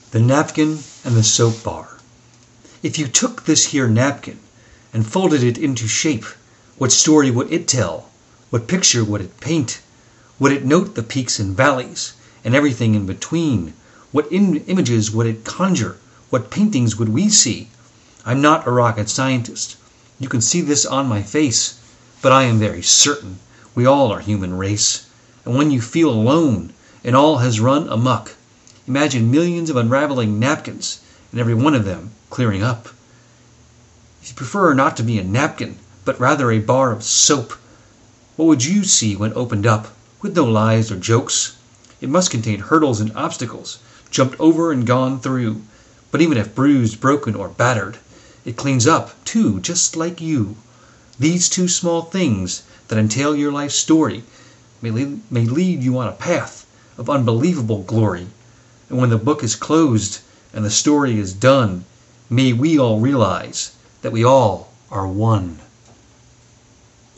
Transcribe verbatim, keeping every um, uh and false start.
The napkin and the soap bar. If you took this here napkin and folded it into shape, what story would it tell? What picture would it paint? Would it note the peaks and valleys and everything in between? What im- images would it conjure? What paintings would we see? I'm not a rocket scientist. You can see this on my face, but I am very certain we all are human race. And when you feel alone and all has run amok, imagine millions of unraveling napkins and every one of them clearing up. If you prefer not to be a napkin, but rather a bar of soap, what would you see when opened up, with no lies or jokes? It must contain hurdles and obstacles, jumped over and gone through. But even if bruised, broken, or battered, it cleans up, too, just like you. These two small things that entail your life story may lead, may lead you on a path of unbelievable glory. And when the book is closed and the story is done, may we all realize that we all are one.